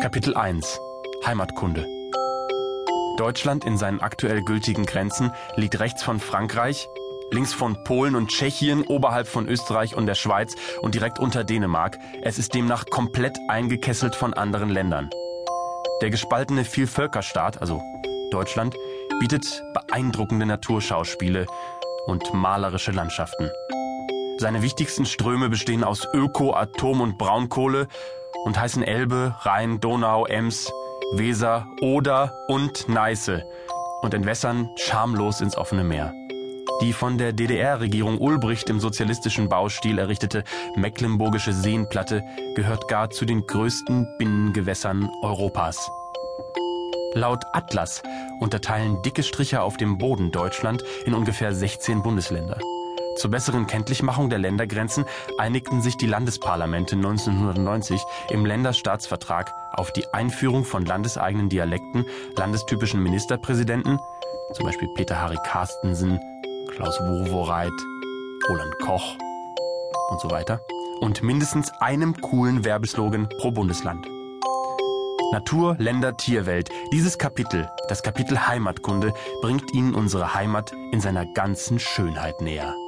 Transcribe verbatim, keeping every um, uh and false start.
Kapitel eins Heimatkunde. Deutschland in seinen aktuell gültigen Grenzen liegt rechts von Frankreich, links von Polen und Tschechien, oberhalb von Österreich und der Schweiz und direkt unter Dänemark. Es ist demnach komplett eingekesselt von anderen Ländern. Der gespaltene Vielvölkerstaat, also Deutschland, bietet beeindruckende Naturschauspiele und malerische Landschaften. Seine wichtigsten Ströme bestehen aus Öko-, Atom- und Braunkohle und heißen Elbe, Rhein, Donau, Ems, Weser, Oder und Neiße und entwässern schamlos ins offene Meer. Die von der D D R-Regierung Ulbricht im sozialistischen Baustil errichtete Mecklenburgische Seenplatte gehört gar zu den größten Binnengewässern Europas. Laut Atlas unterteilen dicke Striche auf dem Boden Deutschland in ungefähr sechzehn Bundesländer. Zur besseren Kenntlichmachung der Ländergrenzen einigten sich die Landesparlamente neunzehnhundertneunzig im Länderstaatsvertrag auf die Einführung von landeseigenen Dialekten, landestypischen Ministerpräsidenten, zum Beispiel Peter Harry Carstensen, Klaus Wowereit, Roland Koch und so weiter, und mindestens einem coolen Werbeslogan pro Bundesland. Natur, Länder, Tierwelt. Dieses Kapitel, das Kapitel Heimatkunde, bringt Ihnen unsere Heimat in seiner ganzen Schönheit näher.